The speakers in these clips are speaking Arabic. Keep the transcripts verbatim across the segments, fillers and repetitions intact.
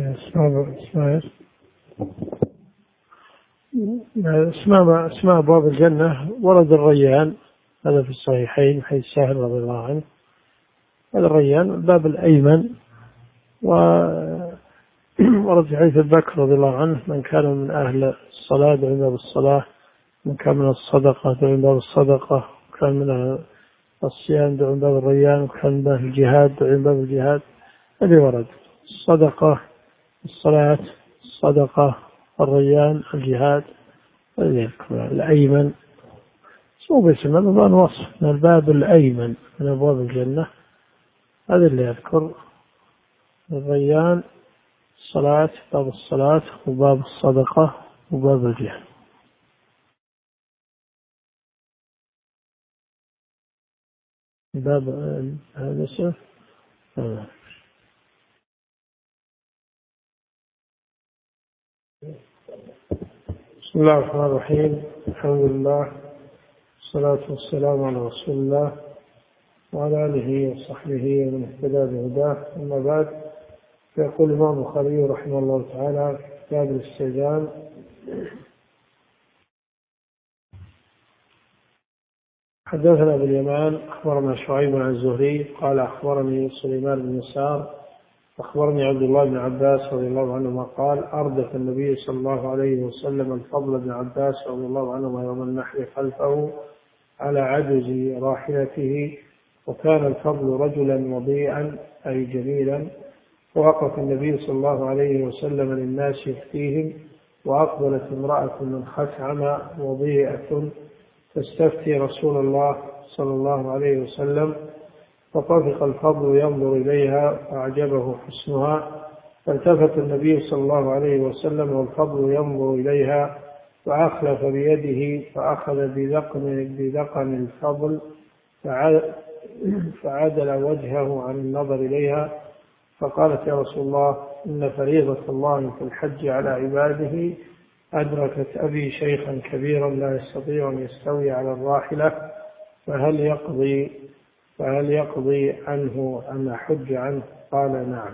اسماء اسماء اسماء اسماء أبواب الجنة. ورد الريان، هذا في الصحيحين حيث سهل رضي الله عنه، هذا الريان الباب الأيمن. وورد في حديث بكر رضي الله عنه: من كان من أهل الصلاة دعوا باب الصلاة، من كان من الصدقة دعوا باب الصدقة، وكان من أهل الصيام دعوا باب الريان، وكان من أهل الجهاد دعوا باب الجهاد. هذه ورد: الصدقة، الصلاة، الصدقة، الريان، الجهاد. الأيمن مو باسم، هذا وصف من الباب الأيمن من أبواب الجنة. هذا اللي يذكر: الريان، الصلاة، باب الصلاة، وباب الصدقة، وباب الجهاد. باب هذا اسمه. بسم الله الرحمن الرحيم. الحمد لله والصلاة والسلام على رسول الله وعلى آله وصحبه ومن اهتدى بهداه. أما بعد، فيقول الإمام البخاري رحمه الله تعالى في كتاب الاستئذان: حدثنا أبو اليمان أخبرنا شعيب عن الزهري قال أخبرني سليمان بن يسار أخبرني عبد الله بن عباس رضي الله عنهما قال: أردف النبي صلى الله عليه وسلم الفضل بن عباس رضي الله عنهما يوم النحر خلفه على عجز راحلته، وكان الفضل رجلا وضيئا أي جميلا. ووقف النبي صلى الله عليه وسلم للناس يفتيهم، وأقبلت امرأة من خثعم وضيئة تستفتي رسول الله صلى الله عليه وسلم، فطفق الفضل ينظر إليها فأعجبه حسنها، فالتفت النبي صلى الله عليه وسلم والفضل ينظر إليها، فأخلف بيده فأخذ بذقن بذقن الفضل فعدل وجهه عن النظر إليها، فقالت: يا رسول الله، إن فريضة الله في الحج على عباده أدركت أبي شيخا كبيرا لا يستطيع أن يستوي على الراحلة، فهل يقضي فهل يقضي عنه أن أحج عنه؟ قال: نعم.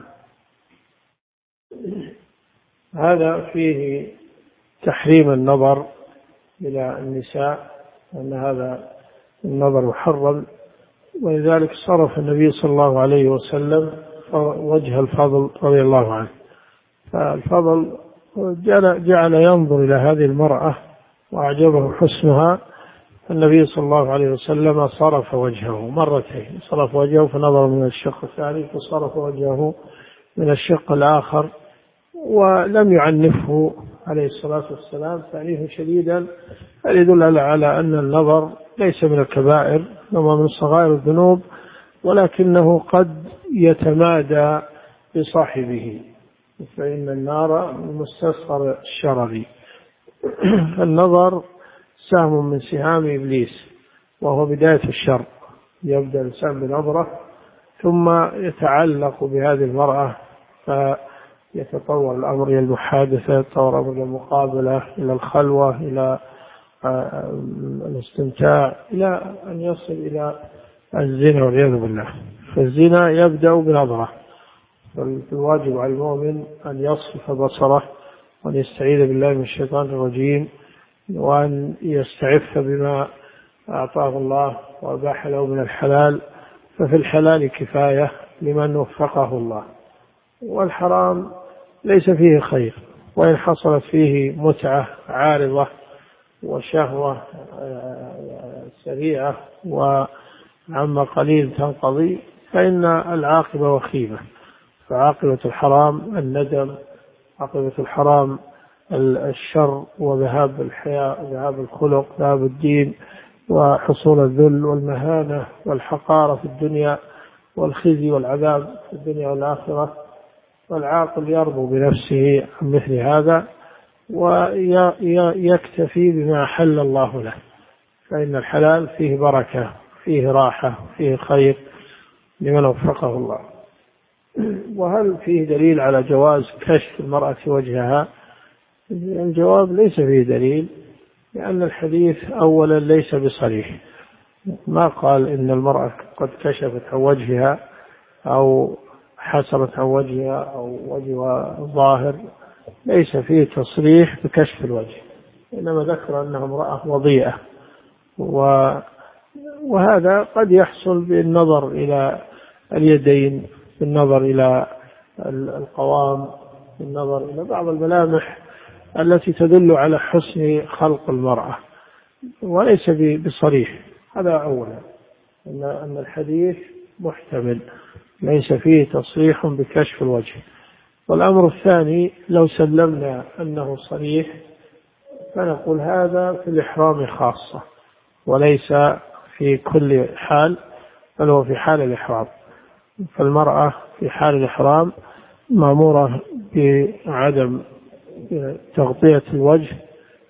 هذا فيه تحريم النظر إلى النساء، أن هذا النظر محرم، ولذلك صرف النبي صلى الله عليه وسلم وجه الفضل رضي الله عنه. فالفضل جعل ينظر إلى هذه المرأة وأعجبه حسنها، النبي صلى الله عليه وسلم صرف وجهه مرتين، صرف وجهه فنظر من الشق الثاني، فصرف وجهه من الشق الآخر، ولم يعنفه عليه الصلاة والسلام تعنيفا شديدا، يدل على أن النظر ليس من الكبائر إنما من صغائر الذنوب، ولكنه قد يتمادى بصاحبه، فإن النار مستصغر الشرر. النظر سهم من سهام إبليس، وهو بداية الشر. يبدأ الإنسان بنظرة ثم يتعلق بهذه المرأة، فيتطور الأمر إلى المحادثة، يتطور الأمر إلى المقابلة، إلى الخلوة، إلى الاستمتاع، إلى أن يصل إلى الزنا والعياذ بالله. فالزنا يبدأ بنظرة، فالواجب على المؤمن أن يصرف بصره وأن يستعيذ بالله من الشيطان الرجيم، وأن يستعف بما أعطاه الله وأباح له من الحلال، ففي الحلال كفاية لمن وفقه الله، والحرام ليس فيه خير، وإن حصلت فيه متعة عارضة وشهوة سريعة وعما قليل تنقضي، فإن العاقبة وخيمة. فعاقبة الحرام الندم، عاقبة الحرام الشر وذهاب الحياء وذهاب الخلق وذهاب الدين وحصول الذل والمهانة والحقارة في الدنيا والخزي والعذاب في الدنيا والآخرة. والعاقل يرضى بنفسه عن مثل هذا ويكتفي بما حل الله له، فإن الحلال فيه بركة، فيه راحة، فيه خير لمن وفقه الله. وهل فيه دليل على جواز كشف المرأة وجهها؟ الجواب: ليس فيه دليل، لأن الحديث أولا ليس بصريح، ما قال إن المرأة قد كشفت عن وجهها أو حسرت عن وجهها أو وجهها ظاهر ليس فيه تصريح بكشف الوجه، إنما ذكر أنها امرأة وضيئة، وهذا قد يحصل بالنظر إلى اليدين، بالنظر إلى القوام، بالنظر إلى بعض الملامح التي تدل على حسن خلق المرأة، وليس بصريح. هذا أولا، أن الحديث محتمل ليس فيه تصريح بكشف الوجه. والأمر الثاني، لو سلمنا أنه صريح فنقول هذا في الإحرام خاصة وليس في كل حال، بل هو في حال الإحرام. فالمرأة في حال الإحرام مأمورة بعدم تغطية الوجه،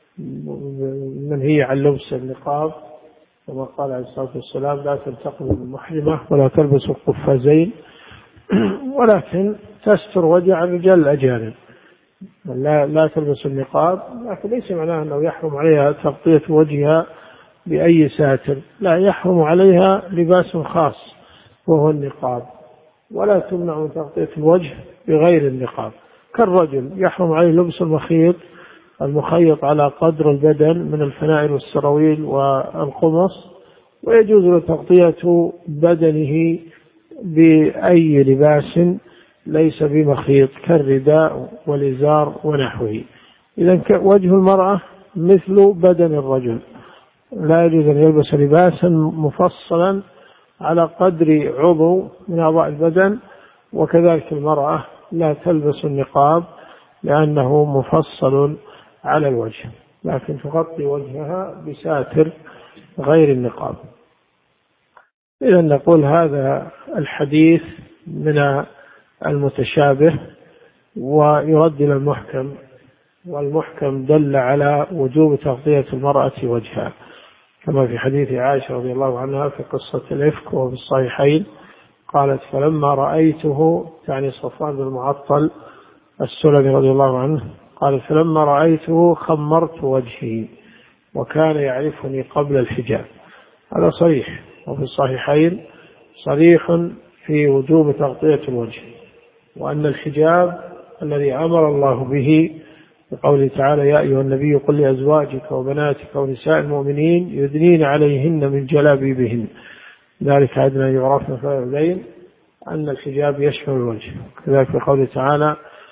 منهي عن لبس النقاب، كما قال عليه الصلاة والسلام: لا تلتقم المحرمة ولا تلبس القفازين، ولكن تستر وجه الرجال الأجانب، لا, لا تلبس النقاب، لكن ليس معناه أنه يحرم عليها تغطية وجهها بأي ساتر، لا، يحرم عليها لباس خاص وهو النقاب، ولا تمنع من تغطية الوجه بغير النقاب. كالرجل يحرم عليه لبس المخيط المخيط على قدر البدن من الفنائل والسراويل والقمص، ويجوز له تغطية بدنه بأي لباس ليس بمخيط كالرداء والإزار ونحوه. إذن وجه المرأة مثل بدن الرجل، لا يجوز أن يلبس لباسا مفصلا على قدر عضو من أعضاء البدن، وكذلك المرأة لا تلبس النقاب لأنه مفصل على الوجه، لكن تغطي وجهها بساتر غير النقاب. إذا نقول هذا الحديث من المتشابه ويرد إلى المحكم، والمحكم دل على وجوب تغطية المرأة وجهها، كما في حديث عائشة رضي الله عنها في قصة الإفك وفي الصحيحين، قالت: فلما رأيته، يعني صفوان بن المعطل السلمي رضي الله عنه، قال: فلما رأيته خمرت وجهي وكان يعرفني قبل الحجاب. هذا صريح، وفي الصحيحين صريح في وجوب تغطية الوجه، وأن الحجاب الذي أمر الله به بقوله تعالى: يا أيها النبي قل لأزواجك وبناتك ونساء المؤمنين يدنين عليهن من جلابيبهن ذلك أدنى يعرفن فلا يؤذين، أن الحجاب يشمل الوجه. كذلك بقوله تعالى: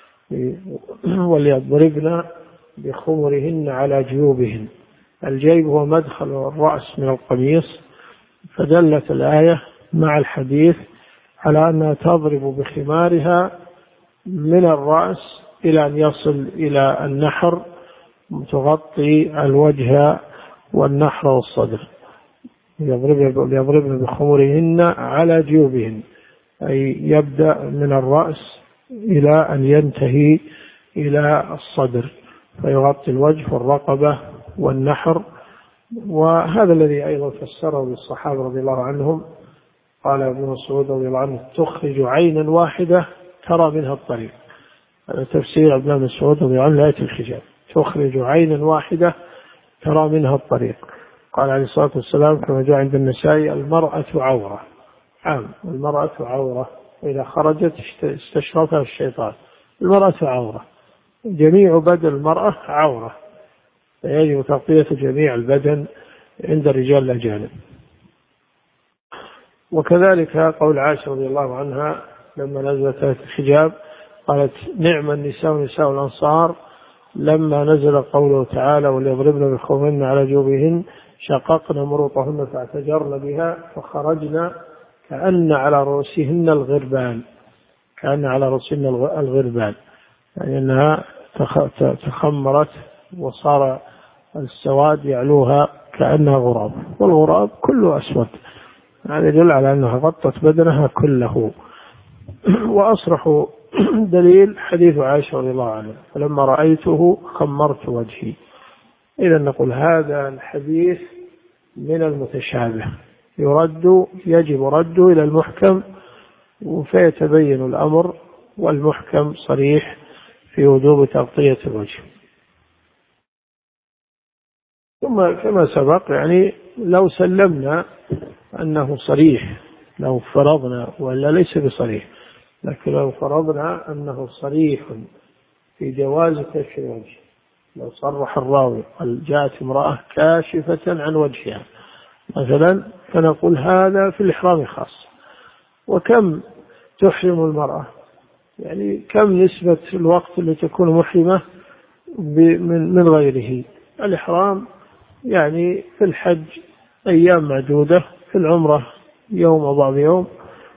وليضربن بخمرهن على جيوبهن. الجيب هو مدخل الرأس من القميص، فدلت الآية مع الحديث على أنها تضرب بخمارها من الرأس إلى أن يصل إلى النحر، تغطي الوجه والنحر والصدر. يضربن بخمرهن على جيوبهن، أي يبدأ من الرأس إلى أن ينتهي إلى الصدر، فيغطي الوجه والرقبة والنحر. وهذا الذي أيضا فسره بالصحابة رضي الله عنهم، قال ابن مسعود رضي الله عنه: تخرج عينا واحدة ترى منها الطريق. هذا تفسير ابن مسعود رضي الله عنه لآية الحجاب: تخرج عينا واحدة ترى منها الطريق. قال عليه الصلاة والسلام كما جاء عند النسائي: المرأة عورة، عام، المرأة عورة، وإذا خرجت استشرفها الشيطان. المرأة عورة، جميع بدن المرأة عورة، فيجب تغطية جميع البدن عند الرجال الأجانب. وكذلك قول عائشة رضي الله عنها لما نزلت الحجاب، قالت: نعم النساء نساء الأنصار لما نزل قوله تعالى: وليضربن بخمرهن على جيوبهن شققن مروطهن فاعتجرن بها فخرجن كأن على رؤوسهن الغربان، كأن على رؤوسهن الغربان، يعني أنها تخمرت وصار السواد يعلوها كأنها غراب، والغراب كله أسود. هذا يدل على أنها غطت بدنها كله. وأصرح دليل حديث عائشة رضي الله عنها: فلما رأيته خمرت وجهي. إذا نقول هذا الحديث من المتشابه، يرد يجب رده إلى المحكم، فيتبين الأمر، والمحكم صريح في وجوب تغطية الوجه. ثم كما سبق، يعني لو سلمنا أنه صريح، لو فرضنا ولا ليس بصريح، لكن لو فرضنا أنه صريح في جواز كشف الوجه، لو صرح الراوي قال جاءت امرأة كاشفة عن وجهها مثلا، فنقول هذا في الإحرام خاص. وكم تحرم المرأة؟ يعني كم نسبة الوقت اللي تكون محرمة من غيره؟ الإحرام يعني في الحج أيام معدودة، في العمرة يوم أو بعض يوم،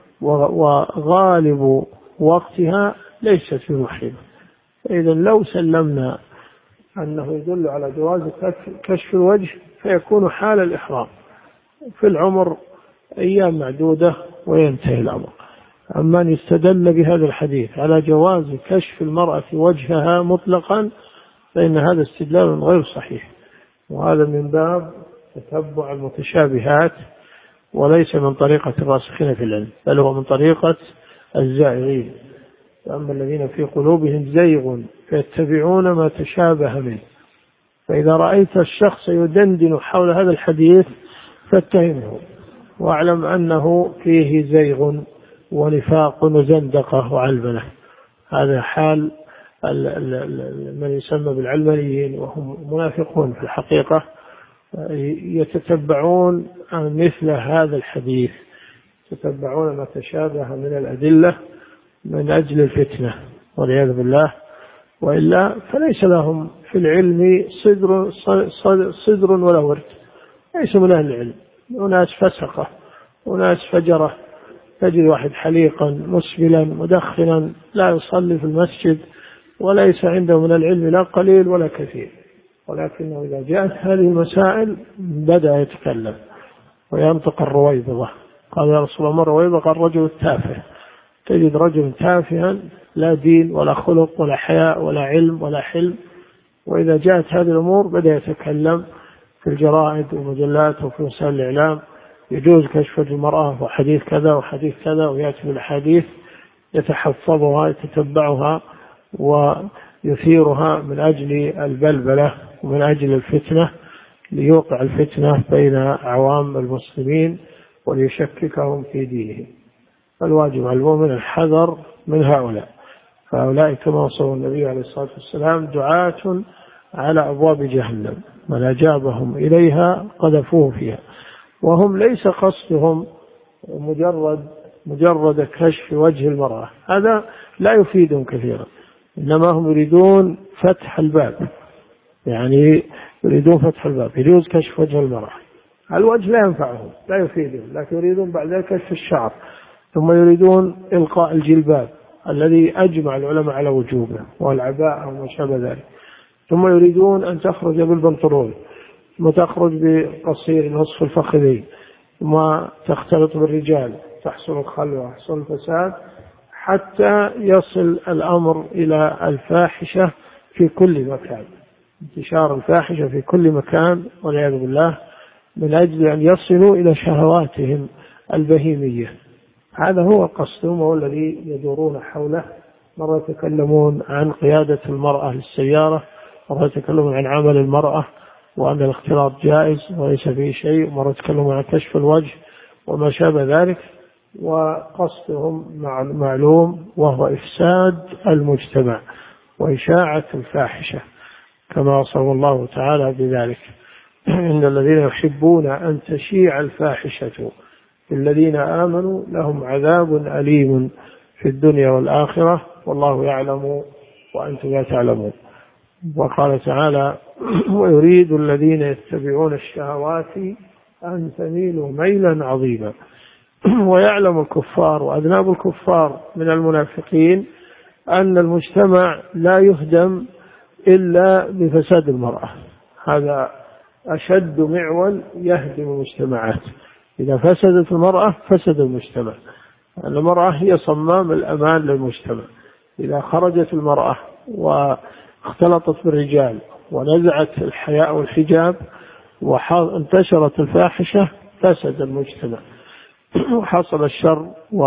وغالب وقتها ليست بمحرمة. إذا لو سلمنا أنه يدل على جواز كشف الوجه فيكون حال الإحرام في العمر أيام معدودة وينتهي الأمر. أما أن يستدل بهذا الحديث على جواز كشف المرأة وجهها مطلقا فإن هذا استدلال غير صحيح، وهذا من باب تتبع المتشابهات وليس من طريقة الراسخين في العلم، بل هو من طريقة الزائغين. أما الذين في قلوبهم زيغ فيتبعون ما تشابه منه. فإذا رأيت الشخص يدندن حول هذا الحديث فاتهمه، واعلم أنه فيه زيغ ونفاق وزندقة وعلبنة. هذا حال من يسمى بالعلمانيين، وهم منافقون في الحقيقة، يتتبعون مثل هذا الحديث، يتتبعون ما تشابه من الأدلة من أجل الفتنة والعياذ بالله، وإلا فليس لهم في العلم صدر, صدر ولا ورد، ليس من أهل العلم. وناس فسقة وناس فجرة، تجد واحد حليقا مسبلا مدخنا لا يصلي في المسجد وليس عنده من العلم لا قليل ولا كثير، ولكنه إذا جاءت هذه المسائل بدأ يتكلم وينطق الرويبضة. قال يا رسول الله الرويبضة؟ قال رجل التافه. تجد رجل تافها لا دين ولا خلق ولا حياء ولا علم ولا حلم، وإذا جاءت هذه الأمور بدأ يتكلم في الجرائد والمجلات وفي وسائل الإعلام يجوز كشف المرأة وحديث كذا وحديث كذا، ويأتي بالحديث يتحفظها يتتبعها ويثيرها من أجل البلبلة ومن أجل الفتنة، ليوقع الفتنة بين عوام المسلمين وليشككهم في دينهم. فالواجب على المؤمن الحذر من هؤلاء. فهؤلاء كما وصف النبي عليه الصلاة والسلام دعاة على أبواب جهنم، من أجابهم إليها قذفوه فيها. وهم ليس قصدهم مجرد مجرد كشف وجه المرأة، هذا لا يفيدهم كثيرا، إنما هم يريدون فتح الباب، يعني يريدون فتح الباب، يجوز كشف وجه المرأة. الوجه لا ينفعهم لا يفيدهم، لكن يريدون بعد ذلك كشف الشعر، ثم يريدون إلقاء الجلباب الذي أجمع العلماء على وجوبه والعباءة وما شابه ذلك، ثم يريدون أن تخرج بالبنطلون، ثم تخرج بقصير نصف الفخذين، ثم تختلط بالرجال، تحصل الخلوة، تحصل الفساد، حتى يصل الأمر إلى الفاحشة في كل مكان، انتشار الفاحشة في كل مكان والعياذ بالله، من أجل أن يصلوا إلى شهواتهم البهيمية. هذا هو قصدهم، هو الذي يدورون حوله. مرة يتكلمون عن قيادة المرأة للسيارة، مرة يتكلمون عن عمل المرأة وأن الاختلاط جائز وليس فيه شيء، مرة يتكلمون عن كشف الوجه وما شابه ذلك. وقصدهم معلوم، وهو إفساد المجتمع وإشاعة الفاحشة، كما وصف الله تعالى بذلك: إن الذين يحبون أن تشيع الفاحشة في الذين آمنوا لهم عذاب أليم في الدنيا والآخرة والله يعلم وأنتم لا تعلمون. وقال تعالى: ويريد الذين يتبعون الشهوات أن تميلوا ميلا عظيما. ويعلم الكفار وأذناب الكفار من المنافقين أن المجتمع لا يهدم إلا بفساد المرأة، هذا أشد معول يهدم المجتمعات. إذا فسدت المرأة فسد المجتمع. المرأة هي صمام الأمان للمجتمع. إذا خرجت المرأة واختلطت بالرجال ونزعت الحياء والحجاب وانتشرت الفاحشة فسد المجتمع وحصل الشر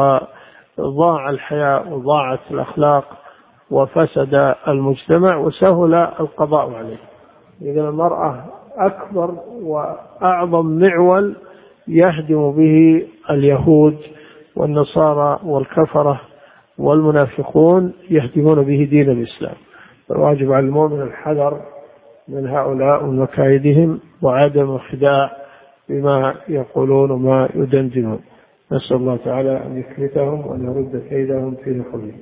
وضاع الحياء وضاعت الأخلاق وفسد المجتمع وسهل القضاء عليه. إذا المرأة أكبر وأعظم معول يهدم به اليهود والنصارى والكفرة والمنافقون يهدمون به دين الإسلام. فالواجب على المؤمن الحذر من هؤلاء ومكايدهم وعدم الخداع بما يقولون وما يدندنون. نسأل الله تعالى أن يكبتهم وأن يرد كيدهم في نحورهم.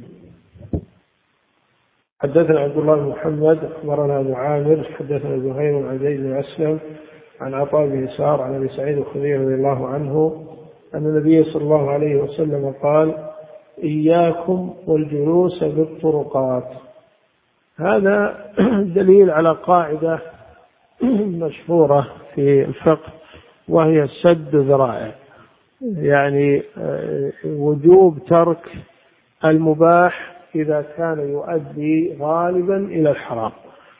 حدثنا عبد الله بن محمد أخبرنا أبو عامر حدثنا زهير عن زيد بن أسلم عن عطاء بن يسار عن أبي سعيد الخدري رضي الله عنه أن النبي صلى الله عليه وسلم قال: إياكم والجلوس بالطرقات. هذا دليل على قاعدة مشهورة في الفقه، وهي سد ذرائع، يعني وجوب ترك المباح إذا كان يؤدي غالبا إلى الحرام.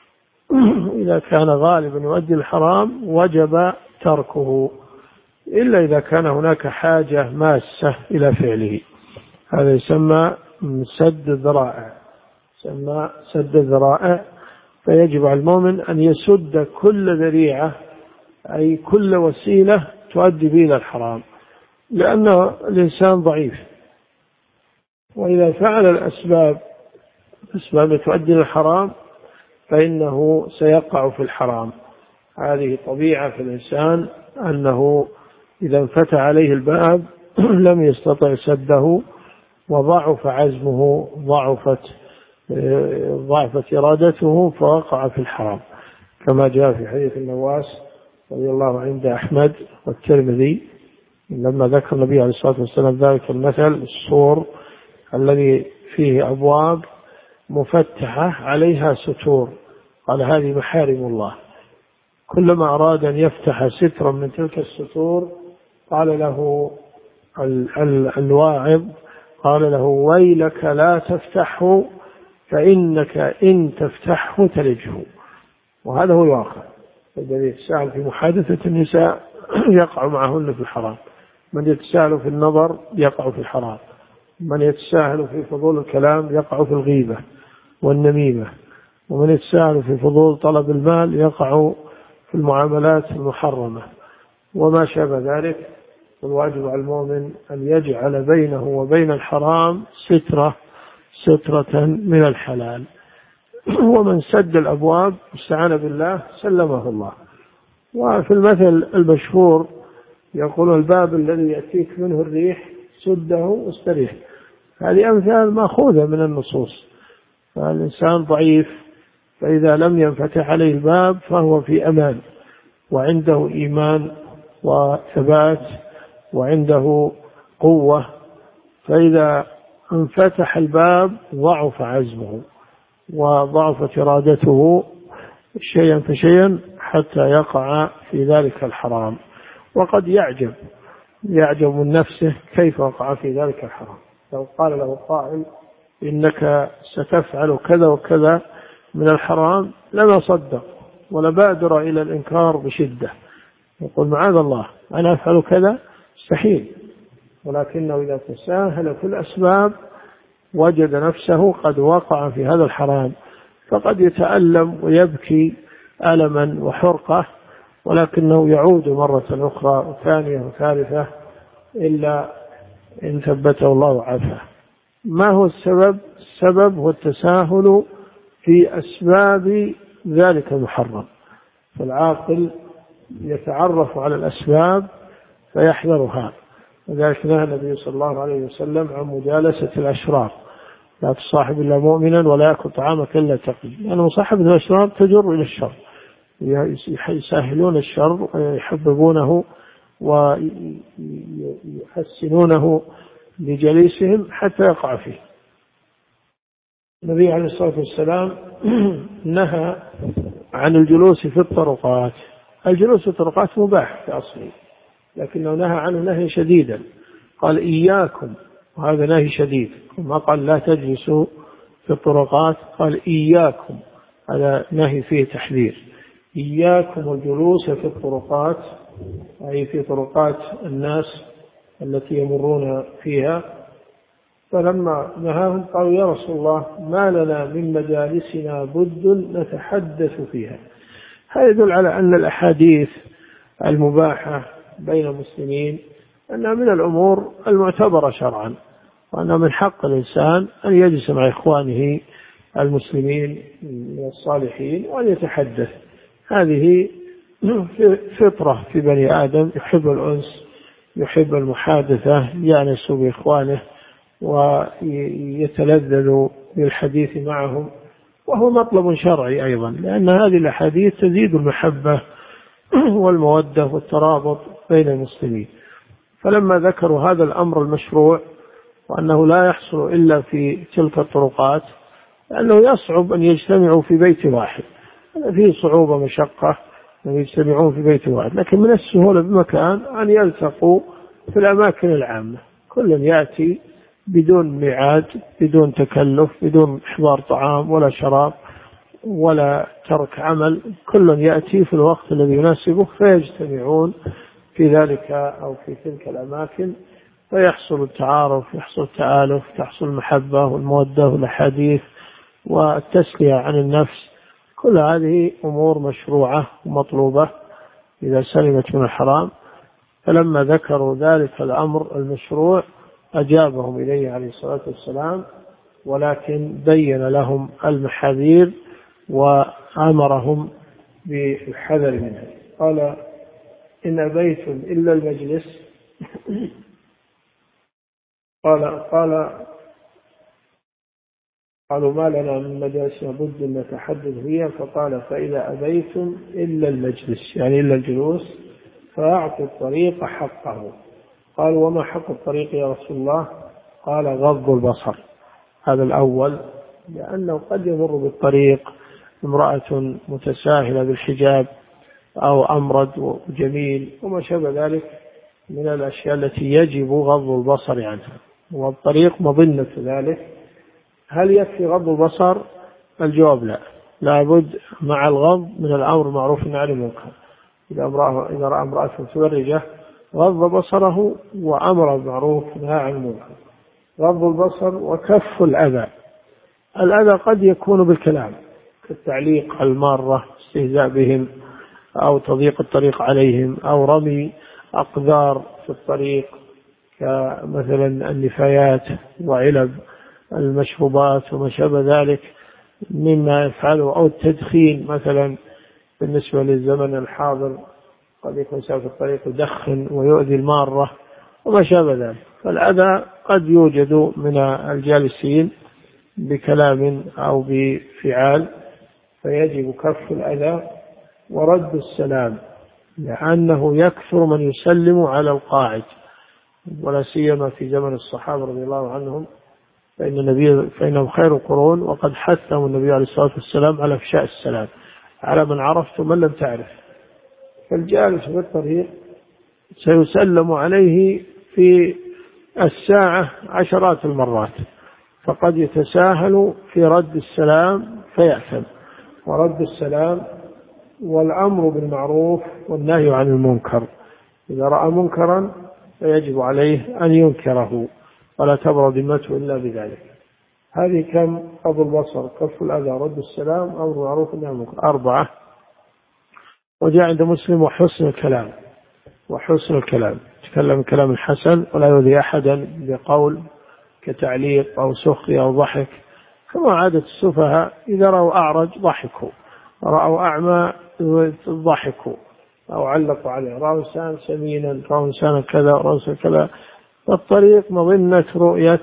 إذا كان غالبا يؤدي الحرام وجب تركه، إلا إذا كان هناك حاجة ماسة إلى فعله. هذا يسمى سد الذرائع، يسمى سد الذرائع. فيجب على المؤمن أن يسد كل ذريعة، أي كل وسيلة تؤدي به إلى الحرام، لأن الإنسان ضعيف، وإذا فعل الأسباب أسباب تؤدي إلى الحرام فإنه سيقع في الحرام. هذه طبيعة في الإنسان، أنه إذا انفتح عليه الباب لم يستطع سده، وضعف عزمه، ضعفت ضعفت إرادته، فوقع في الحرام، كما جاء في حديث النواس رضي الله عنه عند أحمد والترمذي لما ذكر النبي عليه الصلاة والسلام ذلك المثل: السور الذي فيه أبواب مفتحة عليها ستور، قال: هذه محارم الله. كلما أراد أن يفتح سترا من تلك الستور قال له الواعظ، قال له: ويلك لا تفتحه فإنك إن تفتحه تلجه. وهذا هو الواقع. الذي يتساهل في محادثة النساء يقع معهن في الحرام، من يتساهل في النظر يقع في الحرام، من يتساهل في فضول الكلام يقع في الغيبة والنميمة، ومن يتساهل في فضول طلب المال يقع في المعاملات المحرمة وما شابه ذلك. والواجب على المؤمن أن يجعل بينه وبين الحرام سترة سترة من الحلال. ومن سد الأبواب استعان بالله سلمه الله. وفي المثل المشهور يقول: الباب الذي يأتيك منه الريح سده واستريح. هذه أمثال مأخوذة من النصوص. فالإنسان ضعيف، فإذا لم ينفتح عليه الباب فهو في أمان، وعنده إيمان وثبات وعنده قوة. فإذا انفتح الباب ضعف عزمه وضعفت إرادته شيئا فشيئا حتى يقع في ذلك الحرام. وقد يعجب يعجب من نفسه كيف وقع في ذلك الحرام. لو قال له قائل: إنك ستفعل كذا وكذا من الحرام، لما صدق ولا بادر إلى الإنكار بشدة، يقول: معاذ الله أنا أفعل كذا، مستحيل. ولكنه إذا تساهل في الأسباب وجد نفسه قد وقع في هذا الحرام، فقد يتألم ويبكي ألما وحرقة، ولكنه يعود مرة أخرى وثانية وثالثة إلا إن ثبته الله وعافاه. ما هو السبب؟ السبب هو التساهل في أسباب ذلك المحرم. فالعاقل يتعرف على الأسباب فيحذرها. وذلك نهى النبي صلى الله عليه وسلم عن مجالسة الأشرار: لا تصاحب إلا مؤمنا ولا يأكل طعامك إلا تقي. لأن مصاحبة الأشرار تجر إلى الشر، يسهلون الشر ويحببونه ويحسنونه لجليسهم حتى يقع فيه. النبي عليه الصلاة والسلام نهى عن الجلوس في الطرقات. الجلوس في الطرقات مباح في أصله، لكنه نهى عنه نهي شديدا. قال: إياكم، وهذا نهي شديد. ما قال لا تجلسوا في الطرقات، قال إياكم، هذا نهي فيه تحذير. إياكم الجلوس في الطرقات، أي في طرقات الناس التي يمرون فيها. فلما نهاهم قالوا: يا رسول الله ما لنا من مجالسنا بد نتحدث فيها. هذا يدل على أن الأحاديث المباحة بين المسلمين أنها من الأمور المعتبرة شرعا، وأن من حق الإنسان أن يجلس مع إخوانه المسلمين من الصالحين وأن يتحدث. هذه فطرة في بني آدم، يحب الأنس، يحب المحادثة، يأنس بإخوانه ويتلذذ بالحديث معهم، وهو مطلب شرعي أيضا، لأن هذه الأحاديث تزيد المحبة والمودة والترابط بين المسلمين. فلما ذكروا هذا الأمر المشروع وأنه لا يحصل إلا في تلك الطرقات، لأنه يصعب أن يجتمعوا في بيت واحد، فيه صعوبة مشقة أن يجتمعون في بيت واحد، لكن من السهولة بمكان أن يلتقوا في الأماكن العامة، كل يأتي بدون ميعاد، بدون تكلف، بدون إحضار طعام ولا شراب ولا ترك عمل، كل يأتي في الوقت الذي يناسبه فيجتمعون في ذلك أو في تلك الأماكن، فيحصل التعارف، يحصل التآلف، تحصل المحبة والمودة والأحاديث والتسلية عن النفس. كل هذه أمور مشروعة ومطلوبة إذا سلمت من الحرام. فلما ذكروا ذلك الأمر المشروع أجابهم إليه عليه الصلاة والسلام، ولكن بين لهم المحاذير وأمرهم بالحذر منها. قال إن أبيتم إلا المجلس قال قال قالوا ما لنا من مجالس بد أن نتحدث فيها، فقال فإذا أبيتم إلا المجلس، يعني إلا الجلوس، فأعطوا الطريق حقه. قالوا وما حق الطريق يا رسول الله؟ قال غض البصر. هذا الأول، لأنه قد يمر بالطريق امرأة متساهلة بالحجاب أو أمرد وجميل وما شابه ذلك من الأشياء التي يجب غض البصر عنها، والطريق مظنة ذلك. هل يكفي غض البصر؟ الجواب لا، لابد مع الغض من الأمر معروف عن المنكر. إذا إذا رأى امرأة متبرجة غض بصره وأمر بالمعروف ونهى عن المنكر. غض البصر وكف الأذى. الأذى قد يكون بالكلام كالتعليق على المارة، استهزاء بهم، أو تضييق الطريق عليهم، أو رمي أقذار في الطريق كمثلا النفايات وعلب المشروبات وما شابه ذلك مما يفعله، أو التدخين مثلا بالنسبة للزمن الحاضر، قد يكون سافر الطريق يدخن ويؤذي المارة وما شابه ذلك. فالأذى قد يوجد من الجالسين بكلام أو بفعال، فيجب كف الأذى ورد السلام، لأنه يكثر من يسلم على القاعد، ولا سيما في زمن الصحابة رضي الله عنهم، فإن النبي فإنهم خير القرون، وقد حثهم النبي عليه الصلاة والسلام على إفشاء السلام على من عرفت ومن لم تعرف. فالجالس في الطريق سيسلم عليه في الساعة عشرات المرات، فقد يتساهل في رد السلام فيأثم. ورد السلام والأمر بالمعروف والنهي عن المنكر، إذا رأى منكرا فيجب عليه أن ينكره ولا تبرى ذمته إلا بذلك. هذه كم؟ غض البصر، كف الأذى، رد السلام، أمر بالمعروف والنهي عن المنكر، أربعة. وجاء عند مسلم وحسن الكلام. وحسن الكلام، تكلم الكلام الحسن ولا يؤذي أحدا بقول كتعليق أو سخرية أو ضحك، كما عادة السفهاء إذا رأوا أعرج ضحكوا، رأوا أعمى ضحكوا أو علقوا عليه، رأوا إنسان سمينا، رأوا إنسان كذا، رأوا إنسان كذا. فالطريق مظنة رؤية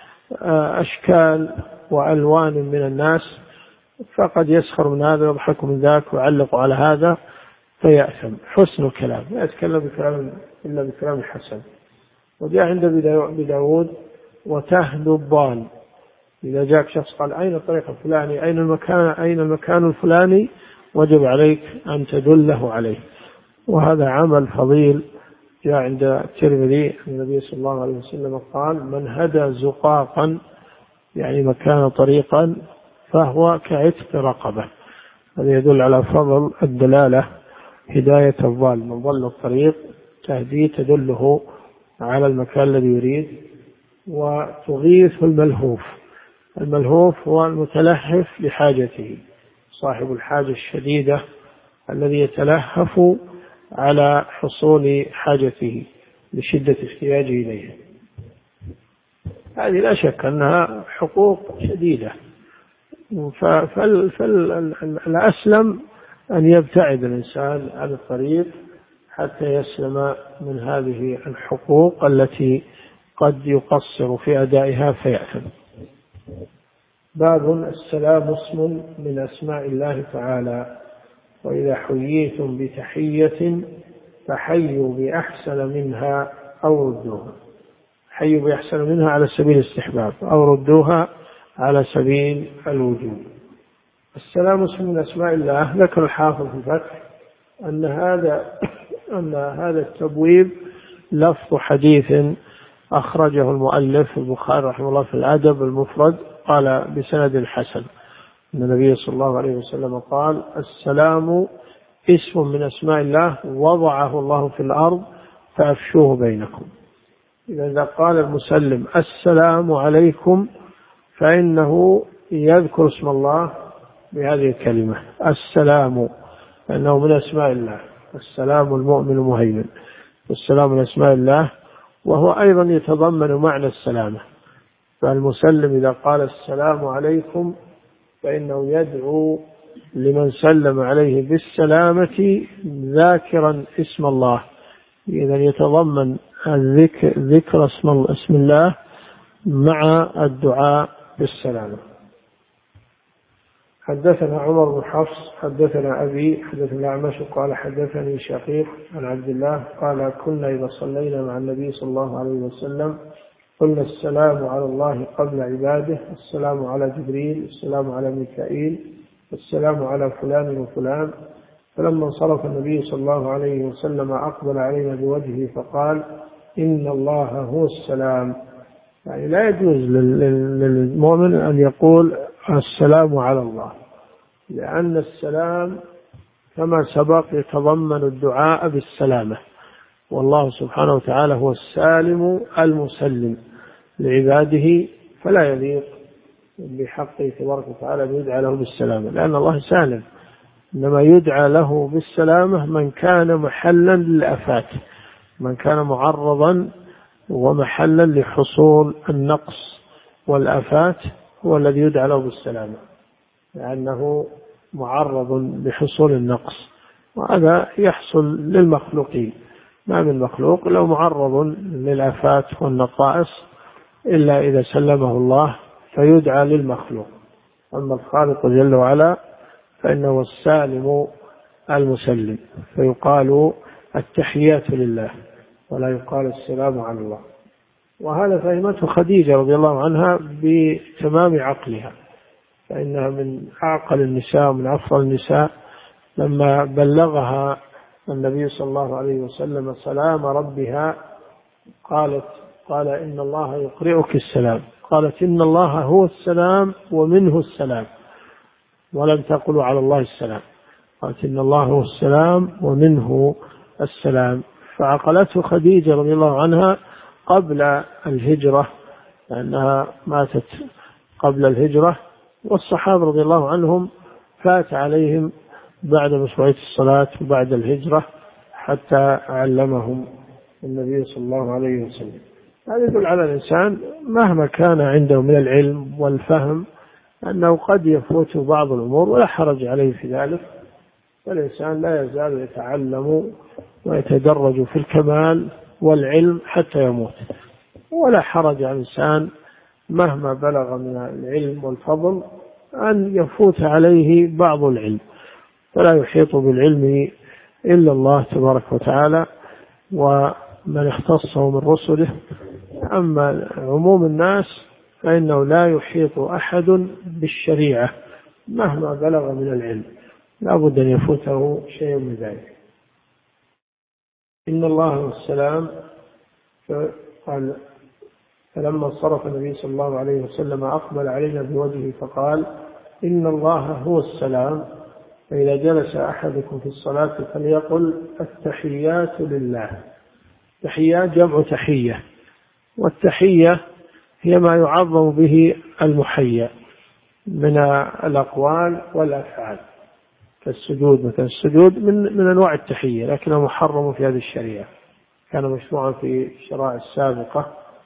أشكال وألوان من الناس، فقد يسخر من هذا ويضحك من ذاك ويعلق على هذا فيأثم. حسن الكلام، لا يتكلم بكلام إلا بكلام الحسن. وجاء عند بداود وتهدو الضال، إذا جاءك شخص قال أين الطريق الفلاني، أين المكان أين المكان الفلاني، وجب عليك أن تدله عليه. وهذا عمل فضيل. جاء عند الترمذي النبي صلى الله عليه وسلم قال من هدى زقاقا، يعني مكان طريقا، فهو كعتق رقبة. هذا يدل على فضل الدلالة، هداية الضال، من ضل الطريق تهدي تدله على المكان الذي يريد. وتغيث الملهوف. الملهوف هو المتلهف لحاجته، صاحب الحاجة الشديدة الذي يتلهف على حصول حاجته لشدة احتياجه إليها. هذه لا شك أنها حقوق شديدة، فالأسلم أن يبتعد الإنسان عن الطريق حتى يسلم من هذه الحقوق التي قد يقصر في أدائها فيأثم. باب السلام اسم من أسماء الله تعالى، وإذا حييتم بتحية فحيوا بأحسن منها أو ردوها. حيوا بأحسن منها على سبيل الاستحباب، أو ردوها على سبيل الوجوب. السلام اسم من أسماء الله. ذكر الحافظ في الفتح أن هذا أن هذا التبويب لفظ حديث أخرجه المؤلف البخاري رحمه الله في الأدب المفرد، قال بسند الحسن أن النبي صلى الله عليه وسلم قال: السلام اسم من أسماء الله وضعه الله في الأرض فأفشوه بينكم. إذا قال المسلم السلام عليكم فإنه يذكر اسم الله بهذه الكلمة السلام، لأنه من أسماء الله. السلام المؤمن المهيمن، والسلام من أسماء الله، وهو أيضا يتضمن معنى السلامة. فالمسلم إذا قال السلام عليكم فإنه يدعو لمن سلم عليه بالسلامة ذاكرا اسم الله، إذا يتضمن الذكر ذكر اسم, اسم الله مع الدعاء بالسلامة. حدثنا عمر بن حفص حدثنا أبي حدثنا الأعمش قال حدثني شقيق عن عبد الله قال: كنا إذا صلينا مع النبي صلى الله عليه وسلم قلنا السلام على الله قبل عباده، السلام على جبريل، السلام على ميكائيل، السلام على فلان وفلان. فلما انصرف النبي صلى الله عليه وسلم أقبل علينا بوجهه فقال: إن الله هو السلام. يعني لا يجوز للمؤمن أن يقول السلام على الله، لأن السلام كما سبق يتضمن الدعاء بالسلامة، والله سبحانه وتعالى هو السالم المسلم لعباده، فلا يليق بحقه تبارك وتعالى أن يدعى له بالسلامة، لأن الله سالم. إنما يدعى له بالسلامة من كان محلا للآفات، من كان معرضا ومحلا لحصول النقص والآفات هو الذي يدعى له بالسلامة، لأنه معرض لحصول النقص، وهذا يحصل للمخلوقين. ما من مخلوق لو معرض للآفات والنقائص إلا إذا سلمه الله فيدعى للمخلوق. أما الخالق جل وعلا فإنه السالم المسلم، فيقال التحيات لله ولا يقال السلام على الله. وهذا فهمته خديجة رضي الله عنها بتمام عقلها، فإنها من أعقل النساء ومن أفضل النساء. لما بلغها النبي صلى الله عليه وسلم سلام ربها قالت قال: إن الله يقرئك السلام. قالت: إن الله هو السلام ومنه السلام، ولم تقل على الله السلام. قالت: إن الله هو السلام ومنه السلام. فعقلته خديجة رضي الله عنها قبل الهجرة، لأنها ماتت قبل الهجرة، والصحابة رضي الله عنهم فات عليهم بعد مشروعية الصلاة وبعد الهجرة حتى علمهم النبي صلى الله عليه وسلم. هذا يدل على الإنسان مهما كان عنده من العلم والفهم أنه قد يفوت بعض الأمور ولا حرج عليه في ذلك، فالإنسان لا يزال يتعلم ويتدرج في الكمال والعلم حتى يموت، ولا حرج على الإنسان مهما بلغ من العلم والفضل أن يفوت عليه بعض العلم، فلا يحيط بالعلم إلا الله تبارك وتعالى ومن اختصه من رسله. أما عموم الناس فإنه لا يحيط أحد بالشريعة مهما بلغ من العلم، لا بد أن يفوته شيء من ذلك. إن الله هو السلام. فقال: فلما انصرف النبي صلى الله عليه وسلم أقبل علينا بوجهه فقال: إن الله هو السلام، فإذا جلس أحدكم في الصلاة فليقل التحيات لله. تحيات جمع تحية، والتحية هي ما يعظم به المحيا من الأقوال والأفعال، كالسجود مثلا. السجود من من أنواع التحية، لكنه محرم في هذه الشريعة، كان مشروعا في الشرائع السابقة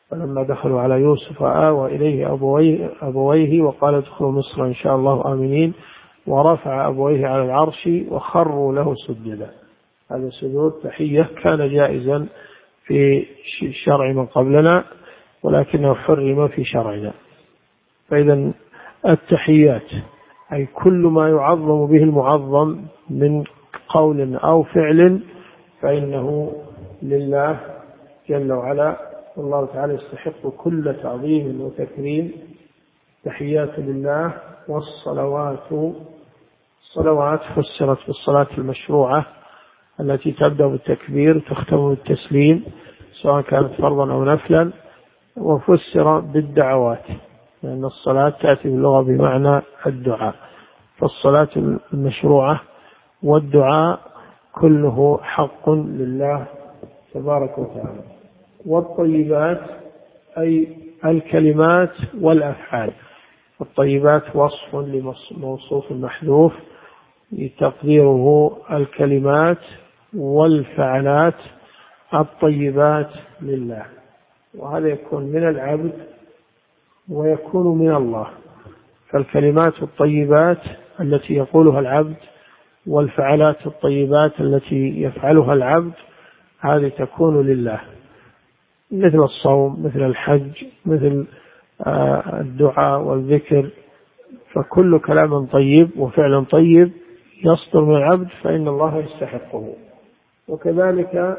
فلما دخلوا على يوسف آوى إليه أبويه, أبويه وقال ادخلوا مصر إن شاء الله آمنين، ورفع أبويه على العرش وخروا له سجدا. هذا سجود تحية كان جائزا في شرع من قبلنا، ولكنه حرم في شرعنا. فإذا التحيات أي كل ما يعظم به المعظم من قول أو فعل فإنه لله جل وعلا، والله تعالى يستحق كل تعظيم وتكريم. تحيات لله. والصلوات، الصلوات فسرت بالصلاة المشروعة التي تبدأ بالتكبير تختم بالتسليم سواء كانت فرضا أو نفلا، وفسر بالدعوات لأن الصلاة تأتي باللغة بمعنى الدعاء، فالصلاة المشروعة والدعاء كله حق لله تبارك وتعالى. والطيبات أي الكلمات والأفعال. الطيبات وصف لموصوف محذوف تقديره الكلمات والفعلات الطيبات لله، وهذا يكون من العبد ويكون من الله. فالكلمات الطيبات التي يقولها العبد والفعلات الطيبات التي يفعلها العبد هذه تكون لله، مثل الصوم، مثل الحج، مثل الدعاء والذكر. فكل كلام طيب وفعل طيب يصدر من العبد فإن الله يستحقه. وكذلك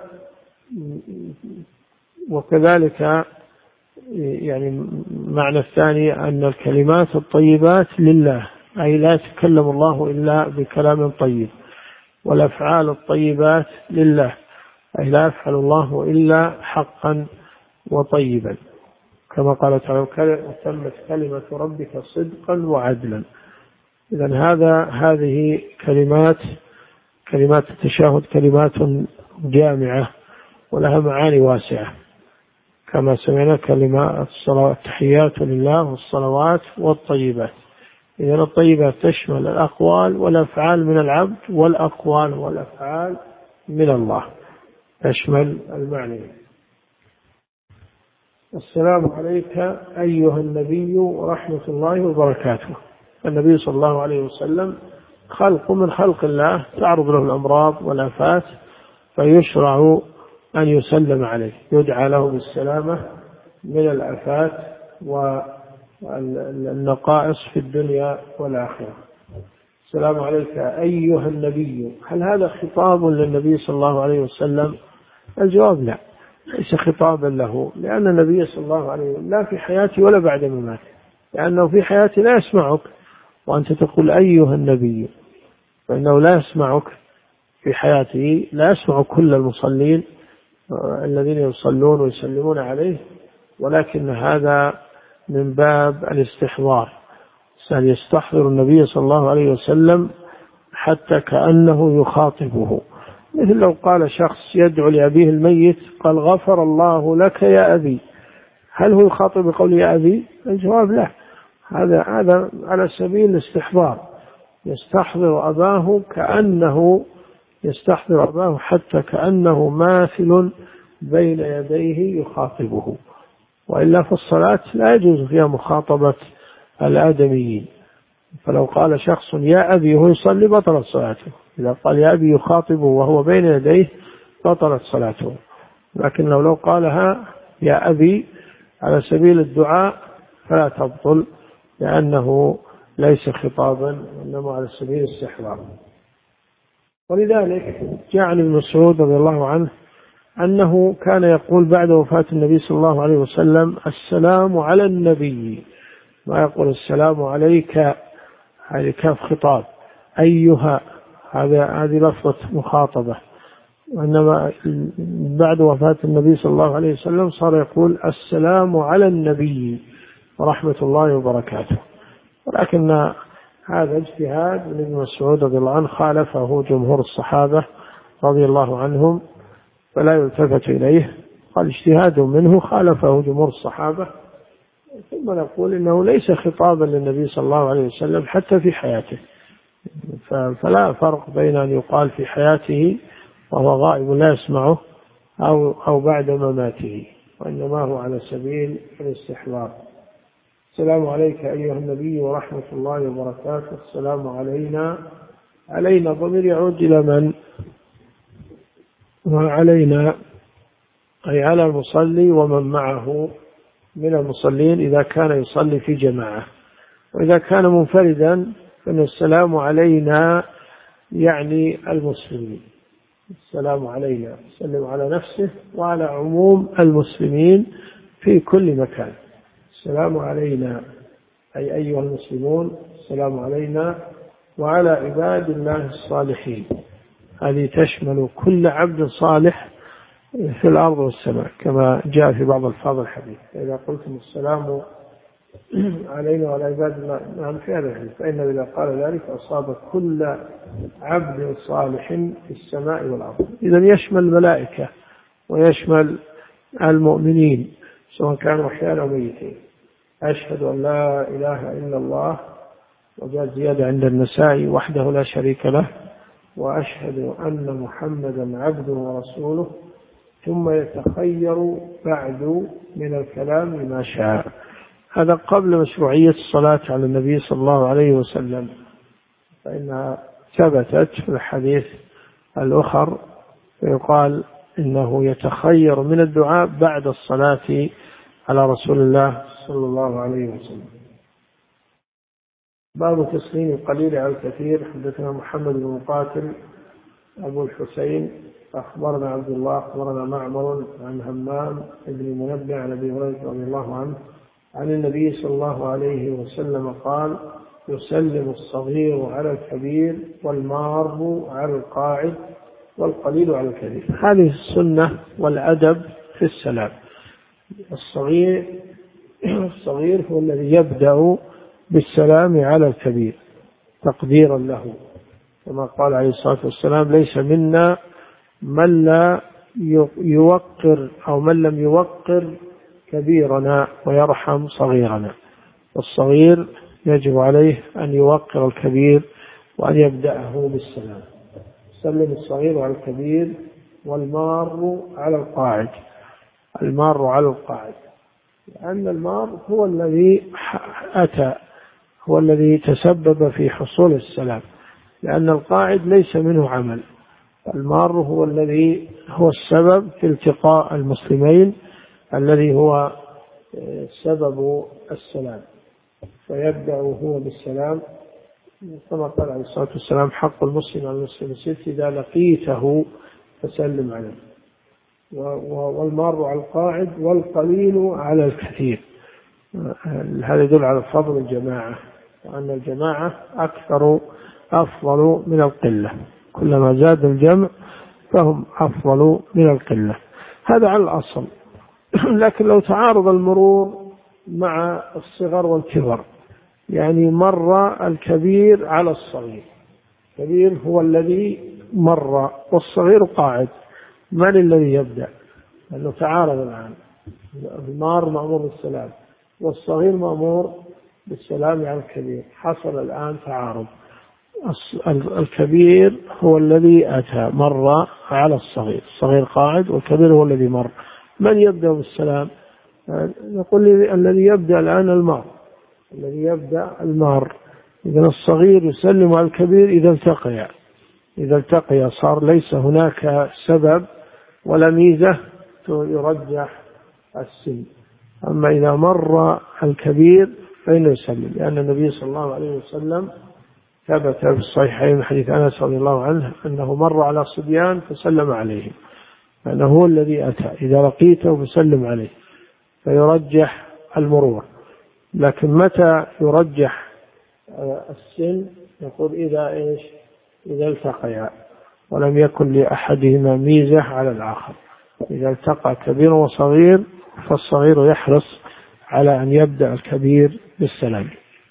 وكذلك يعني معنى الثاني أن الكلمات الطيبات لله، أي لا يتكلم الله إلا بكلام طيب، والأفعال الطيبات لله، أي لا يفعل الله إلا حقا وطيبا، كما قال تعالى وتمت كلمة ربك صدقا وعدلا. إذن هذا هذه كلمات كلمات التشهد كلمات جامعة ولها معاني واسعة، كما سمعنا كلمات الصلوات التحيات لله والصلوات والطيبات. إذن الطيبات تشمل الأقوال والأفعال من العبد، والأقوال والأفعال من الله، تشمل المعنى. السلام عليك أيها النبي ورحمة الله وبركاته. النبي صلى الله عليه وسلم خلق من خلق الله تعرض له الأمراض والآفات، فيشرع أن يسلم عليه، يدعى له بالسلامة من الآفات والنقائص في الدنيا والآخرة. السلام عليك أيها النبي. هل هذا خطاب للنبي صلى الله عليه وسلم؟ الجواب لا، ليس خطابا له، لأن النبي صلى الله عليه وسلم لا في حياته ولا بعد مماته، لأنه في حياته لا يسمعك وأنت تقول أيها النبي، فإنه لا يسمعك في حياته، لا يسمع كل المصلين الذين يصلون ويسلمون عليه، ولكن هذا من باب الاستحضار، سيستحضر النبي صلى الله عليه وسلم حتى كأنه يخاطبه. مثل لو قال شخص يدعو لأبيه الميت قال غفر الله لك يا أبي، هل هو يخاطب بقول يا أبي؟ الجواب لا، هذا هذا على سبيل الاستحضار، يستحضر أباه كأنه يستحضر أباه حتى كأنه ماثل بين يديه يخاطبه. وإلا في الصلاة لا يجوز فيها مخاطبة الآدميين، فلو قال شخص يا أبي وهو يصلي بطلت صلاته، إذا قال يا أبي يخاطبه وهو بين يديه بطلت صلاته. لكن لو, لو قالها يا أبي على سبيل الدعاء فلا تبطل، لأنه ليس خطابا إنما على سبيل الاستحضار. ولذلك جاء عن ابن مسعود رضي الله عنه أنه كان يقول بعد وفاة النبي صلى الله عليه وسلم السلام على النبي، ما يقول السلام عليك، هذه كاف خطاب، أيها هذه لفظة مخاطبة. وإنما بعد وفاة النبي صلى الله عليه وسلم صار يقول السلام على النبي ورحمة الله وبركاته. ولكن هذا اجتهاد من ابن مسعود رضي الله عنه، خالفه جمهور الصحابة رضي الله عنهم فلا يلتفت إليه، قال اجتهاد منه خالفه جمهور الصحابة. ثم نقول إنه ليس خطابا للنبي صلى الله عليه وسلم حتى في حياته، فلا فرق بين أن يقال في حياته وهو غائب لا يسمعه أو, أو بعد مماته. وإنما هو على سبيل الاستحباب. السلام عليك أيها النبي ورحمة الله وبركاته. السلام علينا. علينا ضمير يعود إلى من؟ وعلينا أي على المصلي ومن معه من المصلين إذا كان يصلي في جماعة. وإذا كان منفردا فإن السلام علينا يعني المسلمين. السلام علينا يسلم على نفسه وعلى عموم المسلمين في كل مكان. السلام علينا أي أيها المسلمون السلام علينا وعلى عباد الله الصالحين. هذه تشمل كل عبد صالح في الأرض والسماء كما جاء في بعض الفاظ الحديث. إذا قلتم السلام علينا وعلى عباد الله نعم في هذا الحديث فإنه إذا قال ذلك أصاب كل عبد صالح في السماء والأرض. إذن يشمل الملائكة ويشمل المؤمنين سواء كانوا أحياء أو ميتين. أشهد أن لا إله إلا الله وجاء زيادة عند النسائي وحده لا شريك له وأشهد أن محمدا عبده ورسوله ثم يتخير بعد من الكلام ما شاء. هذا قبل مشروعية الصلاة على النبي صلى الله عليه وسلم فإنها ثبتت في الحديث الأخر فيقال إنه يتخير من الدعاء بعد الصلاة على رسول الله صلى الله عليه وسلم. باب تسليم القليل على الكثير. حدثنا محمد بن مقاتل أبو الحسين أخبرنا عبد الله أخبرنا معمر عن همام بن منبه عن أبي هريرة رضي الله عنه عن النبي صلى الله عليه وسلم قال يسلم الصغير على الكبير والمار على القاعد والقليل على الكثير. هذه السنة والأدب في السلام. الصغير الصغير هو الذي يبدأ بالسلام على الكبير تقديرا له كما قال عليه الصلاة والسلام ليس منا من لا يوقر أو من لم يوقر كبيرنا ويرحم صغيرنا. والصغير يجب عليه أن يوقر الكبير وأن يبدأه بالسلام. سلم الصغير على الكبير والمار على القاعد. المار على القاعد لأن المار هو الذي أتى هو الذي تسبب في حصول السلام لأن القاعد ليس منه عمل. المار هو الذي هو السبب في التقاء المسلمين الذي هو سبب السلام فيبدأ هو بالسلام كما قال عليه الصلاة والسلام حق المسلم على المسلم ست إذا لقيته فسلم عليه. والمار على القاعد والقليل على الكثير. هذا يدل على فضل الجماعة وأن الجماعة أكثر أفضل من القلة. كلما زاد الجمع فهم أفضل من القلة. هذا على الأصل. لكن لو تعارض المرور مع الصغر والكبر يعني مر الكبير على الصغير الكبير هو الذي مر والصغير قاعد من الذي يبدأ؟ لأنه تعارض الآن. المار مأمور بالسلام والصغير مأمور بالسلام على الكبير. حصل الآن تعارض. الكبير هو الذي أتى مر على الصغير الصغير قاعد والكبير هو الذي مر. من يبدأ بالسلام؟ نقول لي الذي يبدأ الآن المار الذي يبدأ المار. إذن الصغير يسلم على الكبير إذا التقيا إذا التقيا صار ليس هناك سبب ولا ميزة يرجح السن. أما إذا مر الكبير فإنه يسلم لأن النبي صلى الله عليه وسلم ثبت في الصحيحين من حديث أنس رضي الله عنه أنه مر على صبيان فسلم عليهم لأنه هو الذي أتى. إذا لقيته فسلم عليه فيرجح المرور. لكن متى يرجح السن؟ يقول إذا إيش؟ إذا التقيا ولم يكن لأحدهما ميزة على الآخر. إذا التقى كبير وصغير فالصغير يحرص على أن يبدأ الكبير بالسلام.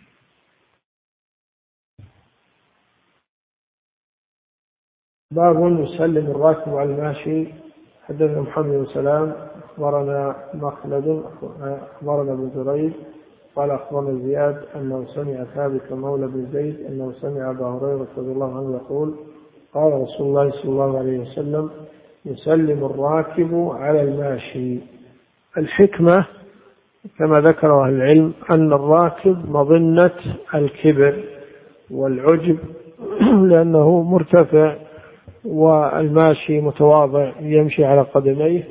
باب يسلم الراكب على الماشي. حدثنا محمد بن سلام أخبرنا مخلد أخبرنا ابن جريج قال أخبرنا زياد أنه سمع ثابت مولى بن زيد أنه سمع أبا هريرة رضي الله عنه يقول قال رسول الله صلى الله عليه وسلم يسلم الراكب على الماشي. الحكمة كما ذكر أهل العلم أن الراكب مظنة الكبر والعجب لأنه مرتفع والماشي متواضع يمشي على قدميه،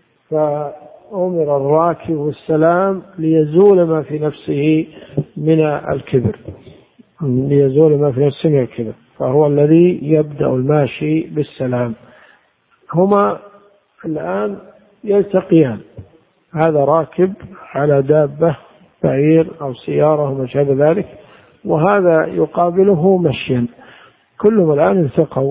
فأمر الراكب والسلام ليزول ما في نفسه من الكبر ليزول ما في نفسه من الكبر فهو الذي يبدأ الماشي بالسلام. هما الآن يلتقيان، هذا راكب على دابة بعير أو سيارة وما شابه ذلك، وهذا يقابله مشيا، كلهم الآن التقوا.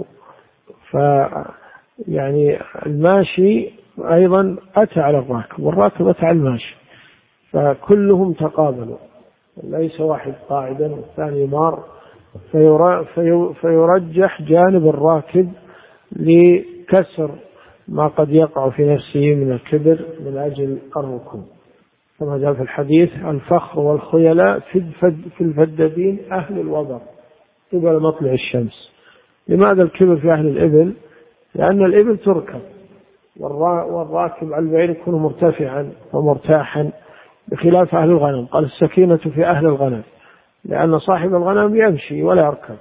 فيعني الماشي أيضا أتى على الراكب والراكب أتى على الماشي، فكلهم تقابلوا، ليس واحد قاعدا والثاني مار، فيرجح جانب الراكب لكسر ما قد يقع في نفسه من الكبر من أجل الركوب، كما جاء في الحديث: الفخر والخيلاء في الفدادين أهل الوبر قبل مطلع الشمس. لماذا الكبر في أهل الإبل؟ لأن الإبل تركب، والراكب على البعير يكون مرتفعا ومرتاحا، بخلاف أهل الغنم. قال: السكينة في أهل الغنم، لأن صاحب الغنم يمشي ولا يركب.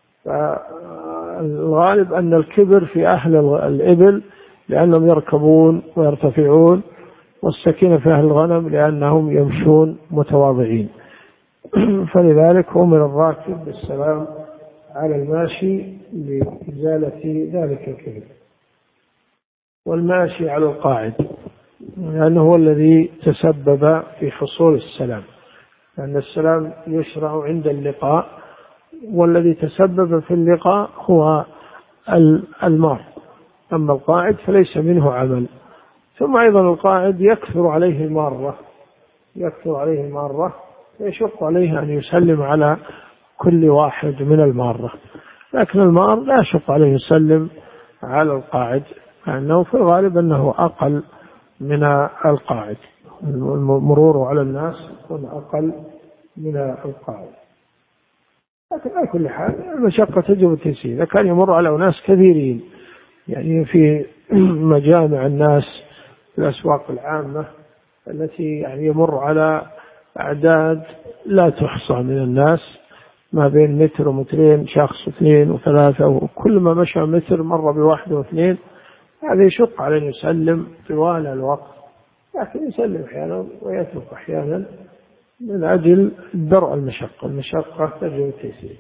فالغالب أن الكبر في أهل الإبل لأنهم يركبون ويرتفعون، والسكينة في أهل الغنم لأنهم يمشون متواضعين. فلذلك أمر الراكب بالسلام على الماشي لإزالة ذلك الكبر، والماشي على القاعد لأنه هو الذي تسبب في حصول السلام، لأن السلام يشرع عند اللقاء، والذي تسبب في اللقاء هو المار، أما القاعد فليس منه عمل. ثم أيضا القاعد يكثر عليه المارة يكثر عليه المارة فيشق عليه أن يسلم على كل واحد من المارة، لكن المار لا يشق عليه يسلم على القاعد، لأنه في الغالب أنه أقل من القاعد، المرور على الناس يكون أقل من القاعد. لكن على كل حال المشقة تجب التيسير. إذا كان يمر على أناس كثيرين، يعني في مجامع الناس في الأسواق العامة التي يعني يمر على أعداد لا تحصى من الناس، ما بين متر ومترين، شخص واثنين وثلاثة، وكل ما مشى متر مر بواحد واثنين، هذا يشق عليه يسلم طوال الوقت، لكن يسلم أحيانا ويترك أحيانا من أجل درء المشقة. المشقة تجب التيسير.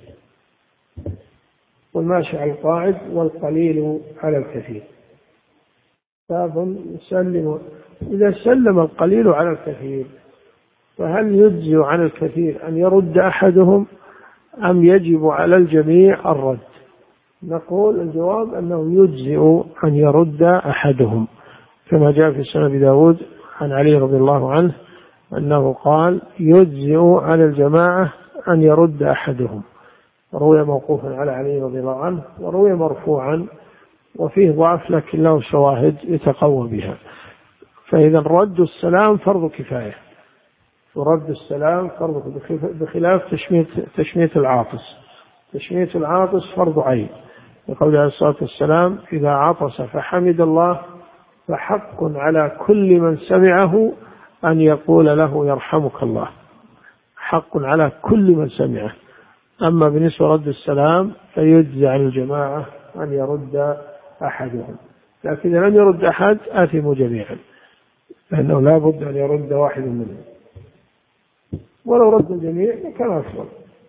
والماشي على القاعد والقليل على الكثير. باب يسلم، إذا سلم القليل على الكثير فهل يجزي عن الكثير أن يرد أحدهم أم يجب على الجميع الرد؟ نقول الجواب أنه يجزئ أن يرد أحدهم، كما جاء في سنن داود عن علي رضي الله عنه أنه قال: يجزئ على الجماعة أن يرد أحدهم. روي موقوفا على علي رضي الله عنه، وروي مرفوعا وفيه ضعف لكن له شواهد يتقوى بها. فإذا رد السلام فرض كفاية، ورد السلام فرض، بخلاف تشميت تشميت العاطس. تشميت العاطس فرض عين، يقول عليه الصلاة والسلام: إذا عطس فحمد الله فحق على كل من سمعه أن يقول له يرحمك الله، حق على كل من سمعه. أما بالنسبة لرد السلام فيجزي عن الجماعة أن يرد أحدهم، لكن إذا لم يرد أحد آثموا جميعا، لأنه لا بد أن يرد واحد منهم، ولو رد الجميع كان أفضل.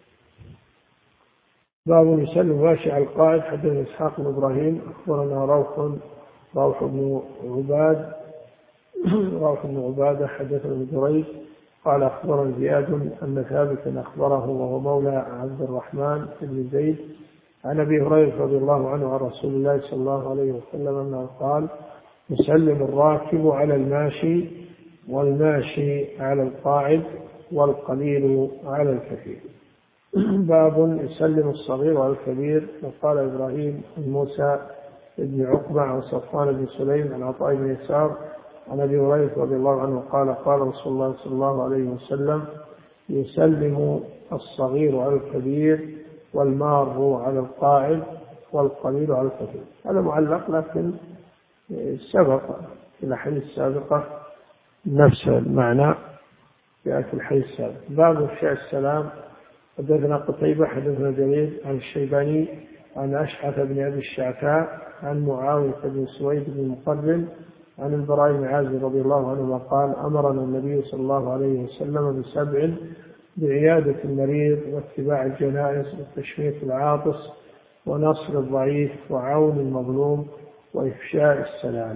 باب يسلم ماشي على القاعد. حدثنا إسحاق بن إبراهيم أخبرنا روح روح بن عباد روح بن عبادة حدثنا ابن جريج قال أخبرنا زياد أن ثابتا أخبره وهو مولى عبد الرحمن بن زيد عن أبي هريرة رضي الله عنه عن رسول الله صلى الله عليه وسلم أنه قال: يسلم الراكب على الماشي، والماشي على القاعد، والقليل على الكثير. باب يسلم الصغير على الكبير. وقال إبراهيم بن موسى بن عقبة عن صفوان بن سليم عن عطاء بن يسار عن أبي هريرة رضي الله عنه قال: قال رسول الله صلى الله عليه وسلم: يسلم الصغير على الكبير، والمار على القاعد، والقليل على الكثير. هذا معلق، لكن سبق في الأحاديث السابقة نفس المعنى جاء في الحديث السابق. باب إفشاء السلام. حدثنا قتيبة حدثنا جرير عن الشيباني عن أشعث بن أبي الشعثاء عن معاوية بن سويد بن مقرن عن البراء بن عازب رضي الله عنه قال أمرنا النبي صلى الله عليه وسلم بسبع: بعيادة المريض، واتباع الجنائز، وتشميت العاطس، ونصر الضعيف، وعون المظلوم، وإفشاء السلام.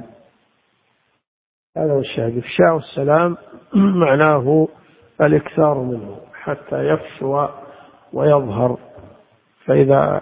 هذا هو الشاهد. إفشاء السلام معناه الإكثار منه حتى يفشو ويظهر، فإذا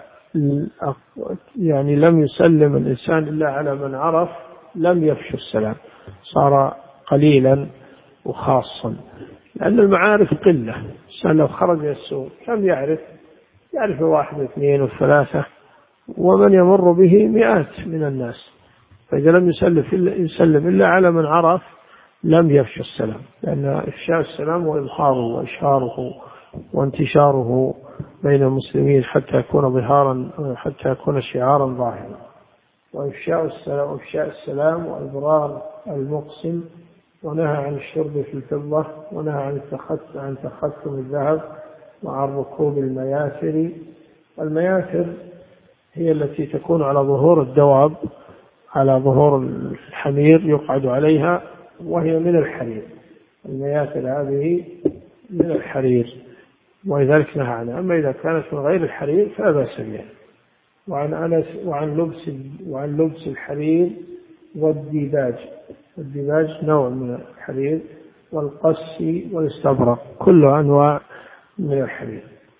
يعني لم يسلم الإنسان إلا على من عرف لم يفشو السلام، صار قليلا وخاصا، لأن المعارف قلة. الإنسان لو خرج السوق كم يعرف؟ يعرف واحد واثنين وثلاثة، ومن يمر به مئات من الناس، فإذا لم يسلم إلا, يسلم إلا على من عرف لم يفشو السلام، لأن إفشاء السلام هو إظهاره وإشهاره وانتشاره بين المسلمين حتى يكون ظهارا، حتى يكون شعارا ظاهرا. وإفشاء السلام وإفشاء السلام وإبرار المقسم، ونهى عن الشرب في الفضة، ونهى عن التختم عن تختم الذهب، وعن ركوب المياثر. المياثر هي التي تكون على ظهور الدواب، على ظهور الحمير يقعد عليها، وهي من الحرير. المياثر هذه من الحرير، ولذلك نهى عنها. أما إذا كانت من غير الحرير فلا بأس بها. وعن أنس وعن لبس وعن لبس الحرير والديباج. الديباج نوع من الحرير، والقس والاستبرق كل أنواع من الحرير.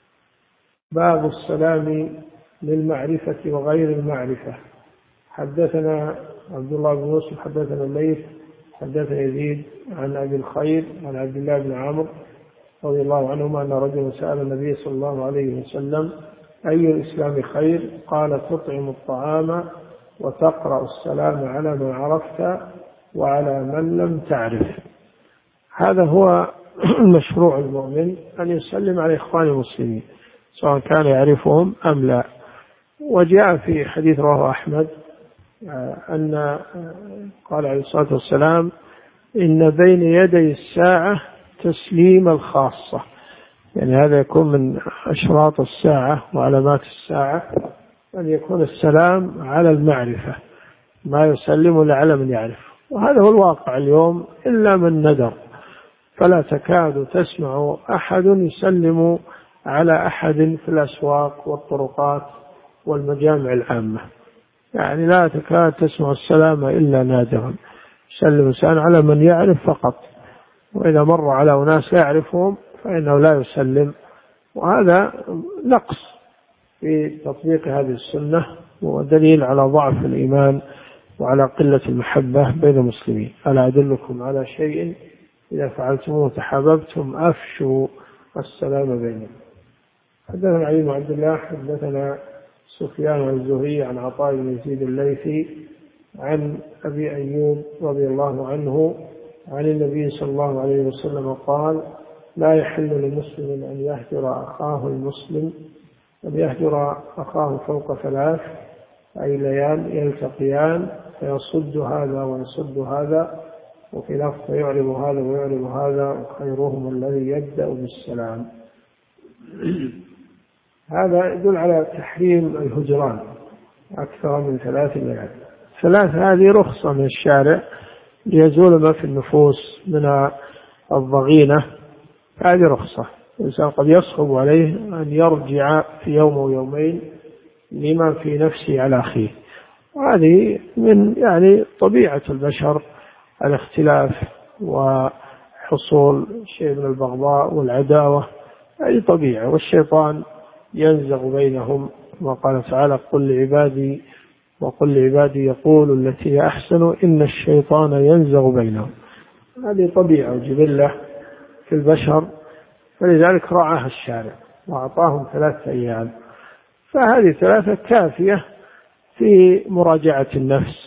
باب السلام للمعرفة وغير المعرفة. حدثنا عبد الله بن يوسف حدثنا الليث حدثنا يزيد عن أبي الخير عن عبد الله بن عمرو رضي الله عنهما أن رجلا سأل النبي صلى الله عليه وسلم: أي الإسلام خير؟ قال: تطعم الطعام، وتقرأ السلام على من عرفت وعلى من لم تعرف. هذا هو المشروع المؤمن، أن يسلم على إخوان المسلمين سواء كان يعرفهم أم لا. وجاء في حديث رواه أحمد أن قال عليه الصلاة والسلام: إن بين يدي الساعة تسليم الخاصة، يعني هذا يكون من أشراط الساعة وعلامات الساعة، أن يكون السلام على المعرفة، ما يسلم إلا على من يعرف. وهذا هو الواقع اليوم، إلا من ندر، فلا تكاد تسمع أحد يسلم على أحد في الأسواق والطرقات والمجامع العامة، يعني لا تكاد تسمع السلام إلا نادرا. يسلم الإنسان على من يعرف فقط، وإذا مر على أناس يعرفهم فإنه لا يسلم. وهذا نقص في تطبيق هذه السنة، ودليل على ضعف الإيمان وعلى قلة المحبة بين المسلمين. ألا أدلكم على شيء إذا فعلتموه تحاببتم؟ أفشوا السلام بينكم. حدثنا علي بن عبد الله حدثنا سفيان الزهري عن عطاء بن يزيد الليثي عن أبي أيوب رضي الله عنه عن النبي صلى الله عليه وسلم قال: لا يحل لمسلم أن يهجر أخاه المسلم أن يهجر أخاه فوق ثلاث، أي ليال يلتقيان فيصد هذا ويصد هذا، وفي لفظ يعرض هذا ويعرض هذا، وخيرهم الذي يبدأ بالسلام. هذا يدل على تحريم الهجران أكثر من ثلاث ليال. ثلاث هذه رخصة من الشارع ليزول ما في النفوس من الضغينة، هذه رخصة. الإنسان قد يصعب عليه أن يرجع في يوم أو يومين لما في نفسه على أخيه، وهذه من يعني طبيعة البشر، الاختلاف وحصول شيء من البغضاء والعداوة، هذه طبيعة، والشيطان ينزغ بينهم. وقال تعالى: قل لعبادي وقل لعبادي يقولوا التي هي أحسن إن الشيطان ينزغ بينهم. هذه طبيعة وجبلة في البشر، فلذلك رعاها الشارع وأعطاهم ثلاثة أيام. فهذه ثلاثة كافية في مراجعة النفس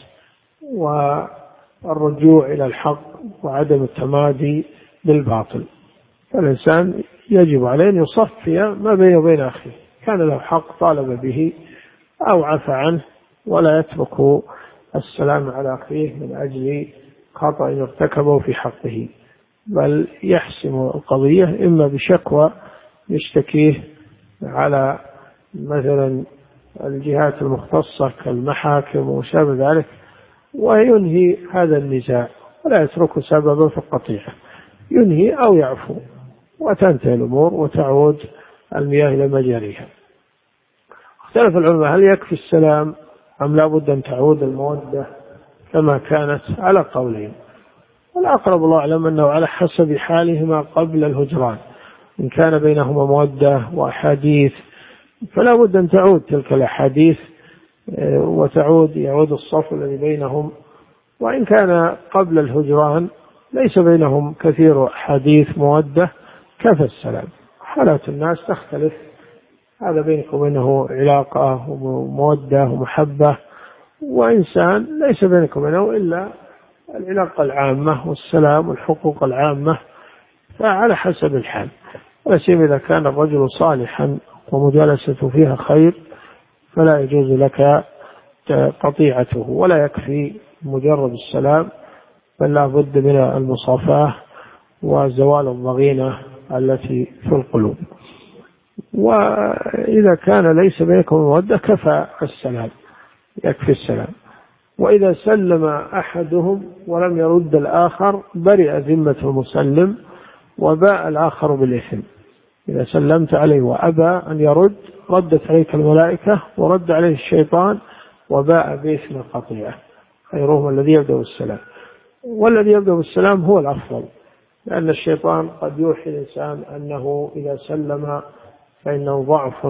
والرجوع إلى الحق وعدم التمادي بالباطل. فالإنسان يجب عليه أن يصفي ما بينه وبين أخيه، كان له حق طالب به أو عفى عنه، ولا يترك السلام على أخيه من أجل خطأ ارتكبه في حقه، بل يحسم القضية إما بشكوى يشتكيه على مثلا الجهات المختصة كالمحاكم وشابه ذلك، وينهي هذا النزاع ولا يترك سببا في القطيعة، ينهي أو يعفو وتنتهي الأمور وتعود المياه إلى مجاريها. اختلف العلماء هل يكفي السلام أم لا بد أن تعود المودة كما كانت على قولين، والأقرب الله أعلم أنه على حسب حالهما قبل الهجران، إن كان بينهما مودة وأحاديث فلا بد أن تعود تلك الأحاديث وتعود يعود الصف الذي بينهم، وإن كان قبل الهجران ليس بينهم كثير أحاديث مودة كفى السلام. حالات الناس تختلف، هذا بينك وبينه علاقة ومودة ومحبة، وإنسان ليس بينك وبينه إلا العلاقة العامة والسلام والحقوق العامة، فعلى حسب الحال. ولا سيما إذا كان الرجل صالحا ومجالسته فيها خير فلا يجوز لك قطيعته، ولا يكفي مجرد السلام، بل لا بد من المصافاة وزوال الضغينة التي في القلوب. وإذا كان ليس بينكم مودة كفى السلام، يكفي السلام. وإذا سلم أحدهم ولم يرد الآخر برئ ذمة المسلم وباء الآخر بالإثم. إذا سلمت عليه وأبى أن يرد ردت عليك الملائكة ورد عليه الشيطان وباء بإثم القطيعة. خيرهم الذي يبدأ بالسلام، والذي يبدأ بالسلام هو الأفضل، لأن الشيطان قد يوحي الإنسان أنه إذا سلم فإنه ضعف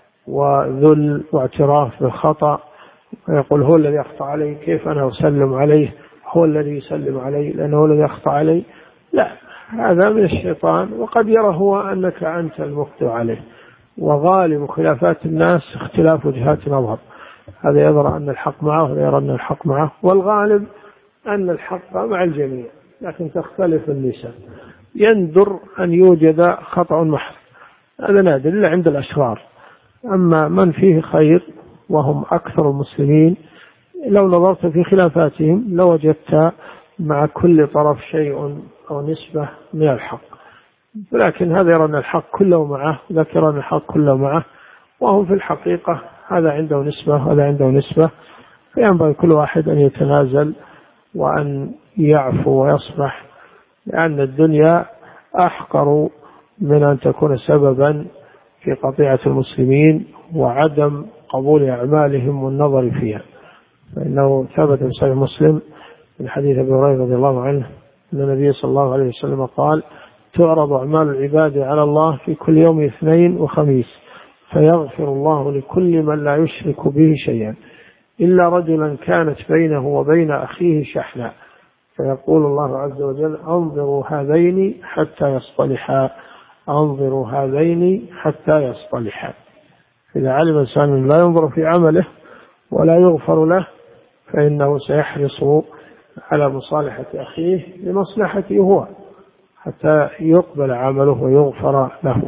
وذل واعتراف بالخطأ، ويقول هو الذي أخطأ علي، كيف أنا أسلم عليه، هو الذي يسلم علي لأنه هو الذي أخطأ علي. لا، هذا من الشيطان، وقد يرى هو أنك أنت المخطئ عليه. وغالب خلافات الناس اختلاف وجهات نظر، هذا يرى أن الحق معه وهذا يرى أن الحق معه، والغالب أن الحق مع الجميع، لكن تختلف النساء. يندر أن يوجد خطأ محض، هذا نادر إلا عند الأشرار. أما من فيه خير وهم أكثر المسلمين لو نظرت في خلافاتهم لوجدت مع كل طرف شيء أو نسبة من الحق، ولكن هذا يرى أن الحق كله معه، ذاك يرى أن الحق كله معه، وهم في الحقيقة هذا عنده نسبة وهذا عنده نسبة، فينبغي كل واحد أن يتنازل وأن يعفو ويصبح، لأن الدنيا أحقر من أن تكون سببا في قطيعة المسلمين وعدم قبول أعمالهم والنظر فيها. فإنه ثبت في صحيح مسلم من حديث أبي هريرة رضي الله عنه أن النبي صلى الله عليه وسلم قال: تعرض أعمال العباد على الله في كل يوم اثنين وخميس، فيغفر الله لكل من لا يشرك به شيئا إلا رجلا كانت بينه وبين أخيه شحناء، فيقول الله عز وجل: أنظروا هذين حتى يصطلحا، أنظروا هذين حتى يصطلحا. إذا علم الإنسان لا ينظر في عمله ولا يغفر له فإنه سيحرص على مصالحة أخيه لمصلحته هو حتى يقبل عمله ويغفر له.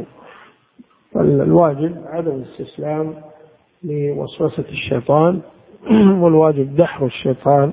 فالواجب عدم الاستسلام لوسوسة الشيطان، والواجب دحر الشيطان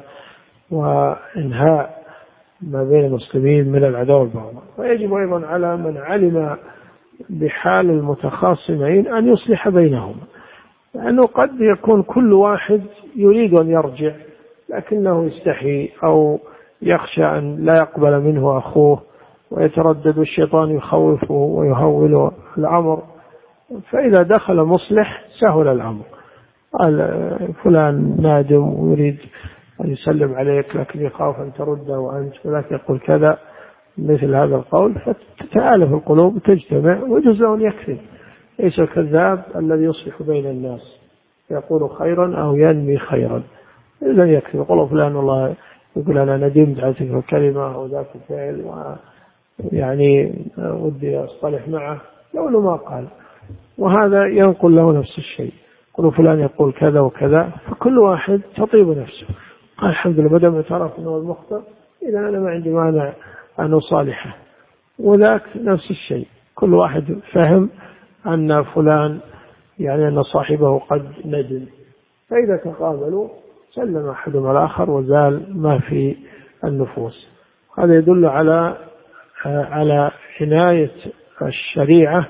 وإنهاء ما بين المسلمين من العداوة والبغضاء. ويجب أيضا على من علم بحال المتخاصمين أن يصلح بينهم، لأنه قد يكون كل واحد يريد أن يرجع لكنه يستحي أو يخشى أن لا يقبل منه أخوه ويتردد، الشيطان يخوفه ويهول الأمر، فإذا دخل مصلح سهل الأمر. قال فلان نادم ويريد أن يسلم عليك لكن يخاف أن ترده وأنت ولكن يقول كذا، مثل هذا القول، فتتآلف القلوب وتجتمع وجزء يكفي. ليس الكذاب الذي يصلح بين الناس يقول خيرا أو ينمي خيرا، إذا يكفي. يقول فلان والله يقول أنا ندمت على تلك الكلمة أو ذاك الفعل ويعني ودي أصطلح معه، لو ما قال، وهذا ينقل له نفس الشيء. يقول فلان يقول كذا وكذا، فكل واحد تطيب نفسه، قال الحمد لله بدأ اعترف أنه المخطئ، إذا أنا ما عندي مانع أن أصالحه. وذاك نفس الشيء، كل واحد فهم أن فلان يعني أن صاحبه قد ندم، فإذا تقابلوا سلم أحدهم على الآخر وزال ما في النفوس. هذا يدل على على عناية الشريعة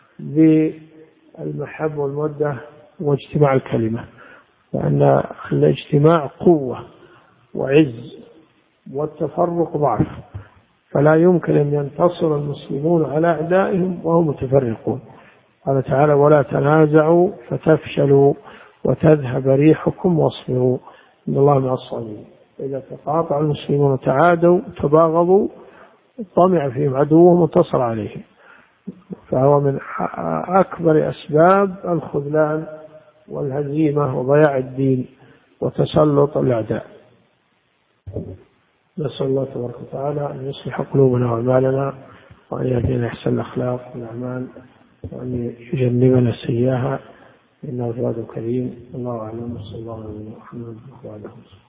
بالمحبة والمودة واجتماع الكلمة، لأن الاجتماع قوة وعز والتفرق ضعف، فلا يمكن أن ينتصر المسلمون على أعدائهم وهم متفرقون. قال تعالى: ولا تنازعوا فتفشلوا وتذهب ريحكم واصبروا إن الله مع الصابرين. إذا تقاطع المسلمون وتعادوا تباغضوا طمع فيهم عدوهم وانتصر عليهم، فهو من أكبر أسباب الخذلان والهزيمة وضياع الدين وتسلط الأعداء. نسأل الله تبارك وتعالى أن يصلح قلوبنا وأعمالنا، وأن يهدينا أحسن الأخلاق والأعمال، وأن يجنبنا سيئها، إنه جواد كريم. الله أعلم. صلى الله عليه وسلم.